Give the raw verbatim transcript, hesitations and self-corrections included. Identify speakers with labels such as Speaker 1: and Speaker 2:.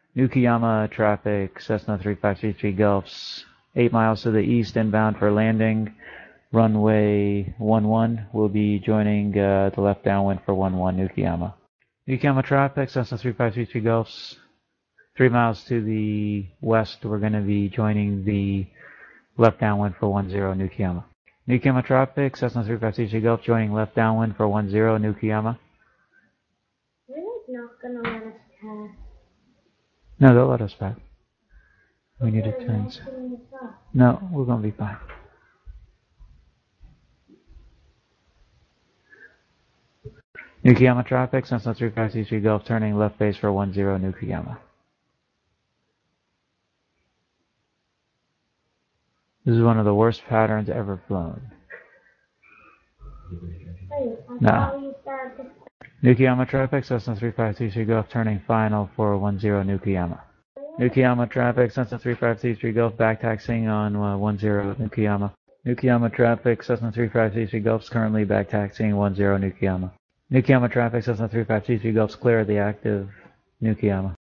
Speaker 1: Nukiyama traffic, Cessna three five three three Gulfs, eight miles to the east inbound for landing. Runway one one will be joining uh, the left downwind for one one Nukiyama. Nukiyama traffic, Cessna three five three three Gulfs, three miles to the west, we're going to be joining the left downwind for one zero Nukiyama. Nukiyama traffic, Cessna three five three three Gulf, joining left downwind for one zero Nukiyama.
Speaker 2: They're not going to let us pass.
Speaker 1: No, they'll let us back. We need a turns. No, we're going to be fine. Nukiyama traffic, Cessna three five three three Gulf, turning left base for one zero Nukiyama. This is one of the worst patterns ever flown. No. Nukiyama traffic, Cessna three five three three Gulf, turning final for one zero Nukiyama. Nukiyama traffic, Cessna three five three three Gulf, back taxiing on uh, one zero Nukiyama. Nukiyama traffic, Cessna three five three three Gulf, currently back taxiing one zero Nukiyama. Nukiyama traffic, Cessna three five three three Gulf, clear the active Nukiyama.